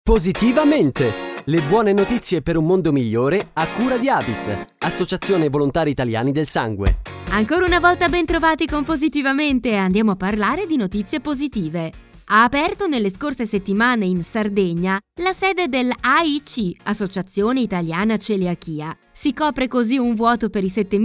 Positivamente! Le buone notizie per un mondo migliore a cura di Avis, Associazione Volontari Italiani del Sangue. Ancora una volta ben trovati con Positivamente, andiamo a parlare di notizie positive. Ha aperto nelle scorse settimane in Sardegna la sede dell'AIC, Associazione Italiana Celiachia. Si copre così un vuoto per i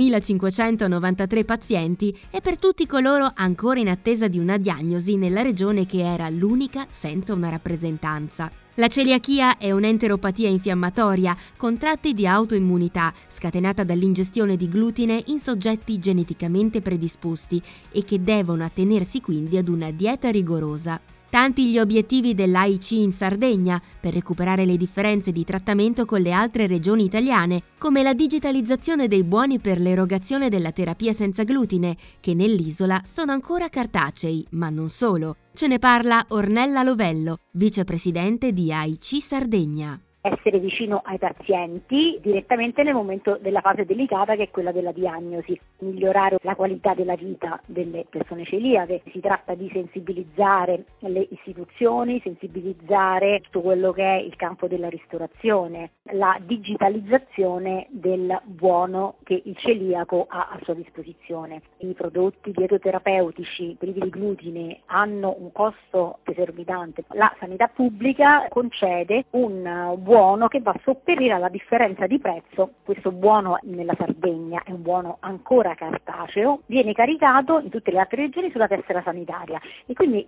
7.593 pazienti e per tutti coloro ancora in attesa di una diagnosi nella regione che era l'unica senza una rappresentanza. La celiachia è un'enteropatia infiammatoria con tratti di autoimmunità scatenata dall'ingestione di glutine in soggetti geneticamente predisposti e che devono attenersi quindi ad una dieta rigorosa. Tanti gli obiettivi dell'AIC in Sardegna per recuperare le differenze di trattamento con le altre regioni italiane, come la digitalizzazione dei buoni per l'erogazione della terapia senza glutine, che nell'isola sono ancora cartacei, ma non solo. Ce ne parla Ornella Lovello, vicepresidente di AIC Sardegna. Essere vicino ai pazienti direttamente nel momento della fase delicata che è quella della diagnosi, migliorare la qualità della vita delle persone celiache. Si tratta di sensibilizzare le istituzioni, sensibilizzare tutto quello che è il campo della ristorazione, la digitalizzazione del buono che il celiaco ha a sua disposizione. I prodotti dietoterapeutici privi di glutine hanno un costo esorbitante. La sanità pubblica concede un buono che va a sopperire alla differenza di prezzo. Questo buono nella Sardegna è un buono ancora cartaceo, viene caricato in tutte le altre regioni sulla tessera sanitaria e quindi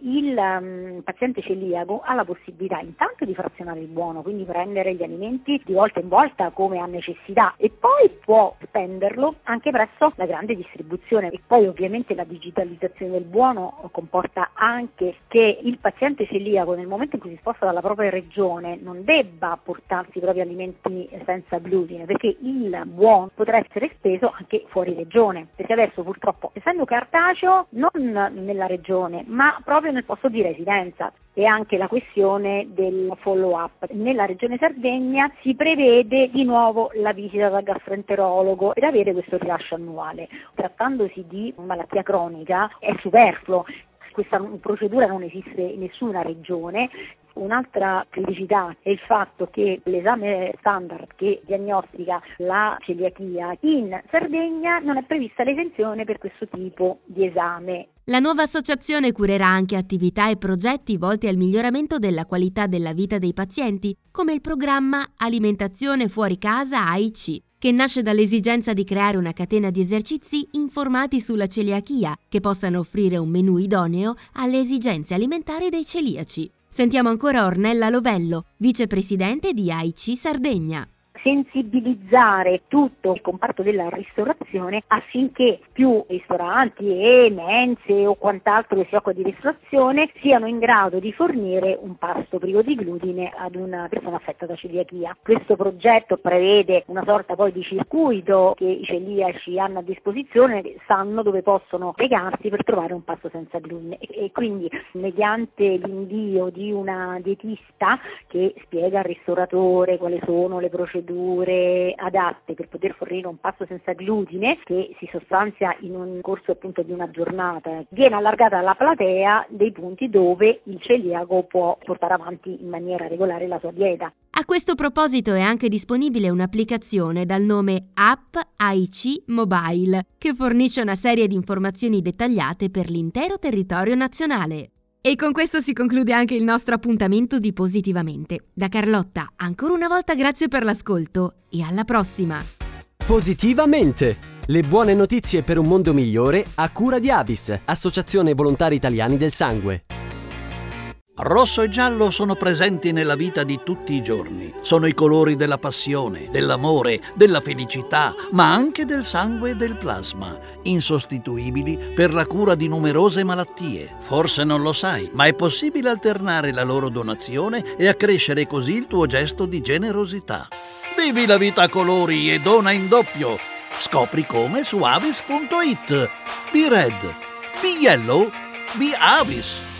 il paziente celiaco ha la possibilità intanto di frazionare il buono, quindi prendere gli alimenti di volta in volta come ha necessità e poi può spenderlo anche presso la grande distribuzione. E poi ovviamente la digitalizzazione del buono comporta anche che il paziente celiaco nel momento in cui si sposta dalla propria regione non debba portarsi i propri alimenti senza glutine, perché il buono potrà essere speso anche fuori regione, perché adesso purtroppo essendo cartaceo non nella regione ma proprio nel posto di residenza. E anche la questione del follow up. Nella regione Sardegna si prevede di nuovo la visita dal gastroenterologo per avere questo rilascio annuale. Trattandosi di malattia cronica è superfluo. Questa procedura non esiste in nessuna regione. Un'altra criticità è il fatto che l'esame standard che diagnostica la celiachia in Sardegna non è prevista l'esenzione per questo tipo di esame. La nuova associazione curerà anche attività e progetti volti al miglioramento della qualità della vita dei pazienti, come il programma Alimentazione fuori casa AIC, che nasce dall'esigenza di creare una catena di esercizi informati sulla celiachia, che possano offrire un menù idoneo alle esigenze alimentari dei celiaci. Sentiamo ancora Ornella Lovello, vicepresidente di AIC Sardegna. Sensibilizzare tutto il comparto della ristorazione affinché più ristoranti e mense o quant'altro che si occupa di ristorazione siano in grado di fornire un pasto privo di glutine ad una persona affetta da celiachia. Questo progetto prevede una sorta poi di circuito che i celiaci hanno a disposizione, sanno dove possono recarsi per trovare un pasto senza glutine e quindi mediante l'invio di una dietista che spiega al ristoratore quali sono le procedure adatte per poter fornire un pasto senza glutine che si sostanzia in un corso appunto di una giornata, viene allargata la platea dei punti dove il celiaco può portare avanti in maniera regolare la sua dieta. A questo proposito è anche disponibile un'applicazione dal nome App AIC Mobile che fornisce una serie di informazioni dettagliate per l'intero territorio nazionale. E con questo si conclude anche il nostro appuntamento di Positivamente. Da Carlotta, ancora una volta grazie per l'ascolto e alla prossima! Positivamente! Le buone notizie per un mondo migliore a cura di Avis, Associazione Volontari Italiani del Sangue. Rosso e giallo sono presenti nella vita di tutti i giorni. Sono i colori della passione, dell'amore, della felicità, ma anche del sangue e del plasma, insostituibili per la cura di numerose malattie. Forse non lo sai, ma è possibile alternare la loro donazione e accrescere così il tuo gesto di generosità. Vivi la vita a colori e dona in doppio. Scopri come su avis.it. Be red, be yellow, be Avis.